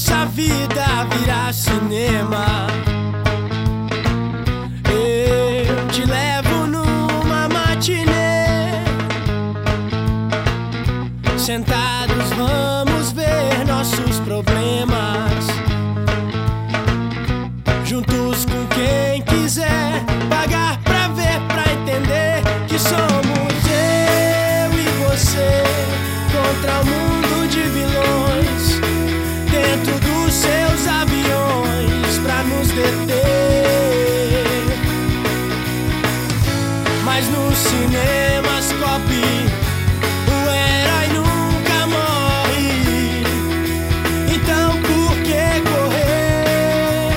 nossa vida virar cinema, eu te levo numa matinê. Sentados vamos ver nossos problemas, juntos com quem quiser pagar pra ver, pra entender que somos eu e você contra o mundo de vilões, dentro dos seus aviões pra nos deter. Mas nos cinemas copy, o herói nunca morre, então por que correr?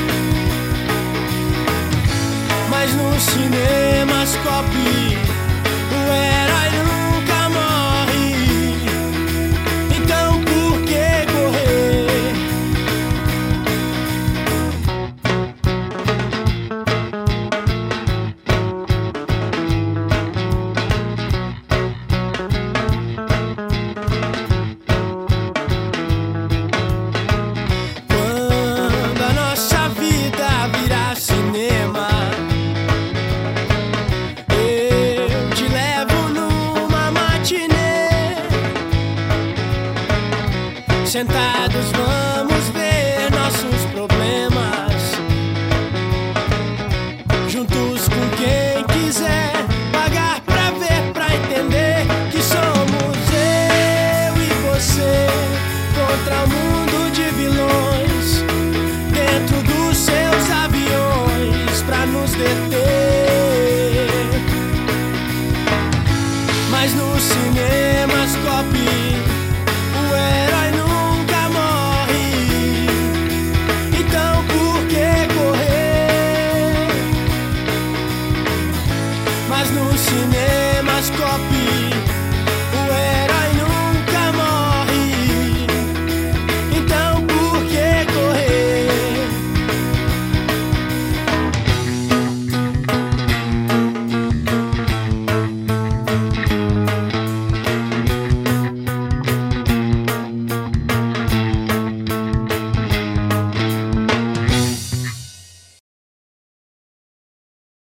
Mas nos cinemas copy, o herói nunca morre, então por que correr? Quando a nossa vida virar cinema, eu te levo numa matinê. Sentar